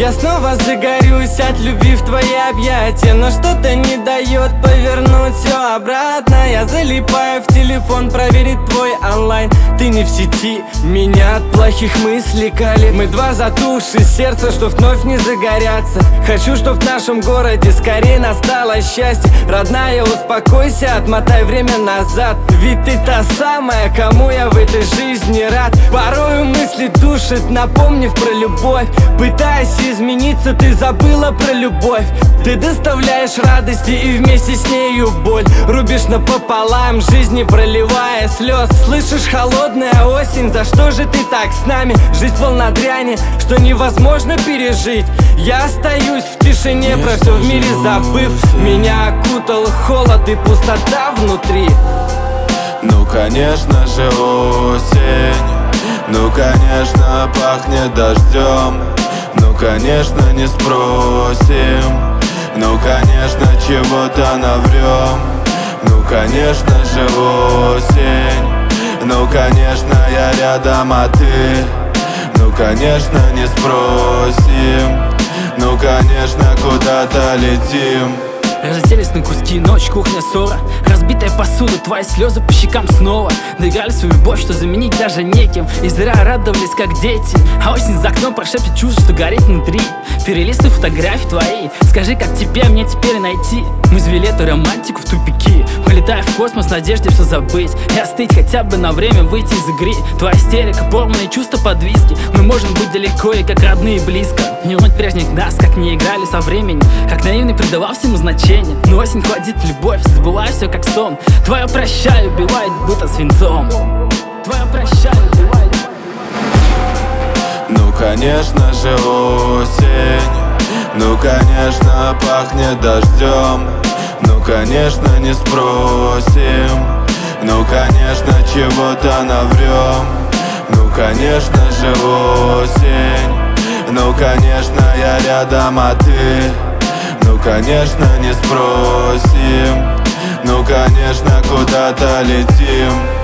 Я снова загорюсь от любви в твои объятия, но что-то не дает повернуть все обратно. Я залипаю в телефон проверить твой онлайн. Ты не в сети, меня от плохих мыслей калит. Мы два затухшие сердца, что вновь не загорятся. Хочу, чтоб в нашем городе скорее настало счастье. Родная, успокойся, отмотай время назад. Ведь ты та самая, кому я в этой жизни рад. Порою мысли душат, напомнив про любовь. Пытаясь измениться, ты забыла про любовь. Ты доставляешь радости и вместе с нею боль. Рубишь напополам, жизни проливая слез. Слышишь, холодная осень, за что же ты так с нами? Жизнь полна дряни, что невозможно пережить. Я остаюсь в тишине, про все в мире забыв. Меня окутал холод и пустота внутри. Ну конечно же осень, ну конечно пахнет дождем. Ну конечно не спросим, ну конечно чего-то наврем. Ну конечно же осень, ну конечно я рядом, а ты? Ну конечно не спросим, ну конечно куда-то летим. Разделись на куски, ночь, кухня, ссора. Разбитая посуда, твои слезы по щекам снова. Доиграли свою любовь, что заменить даже неким. И зря радовались, как дети. А осень за окном прошепчет чувство, что горит внутри. Перелистывай фотографии твои. Скажи, как тебе мне теперь найти? Мы звели эту романтику в тупики, улетая в космос в надежде все забыть и остыть, хотя бы на время выйти из игры. Твоя истерика, порванные чувства подвиски. Мы можем быть далеко и как родные близко. Не вернуть прежних нас, как не играли со временем. Как наивный придавал всему значение. Но осень кладет любовь, забывая все как сон. Твое прощай убивает будто свинцом. Твое прощай убивает. Ну конечно же осень, ну конечно пахнет дождем. Ну конечно не спросим, ну конечно чего-то наврем. Ну конечно же осень, ну конечно я рядом, а ты? Ну конечно не спросим, ну конечно куда-то летим.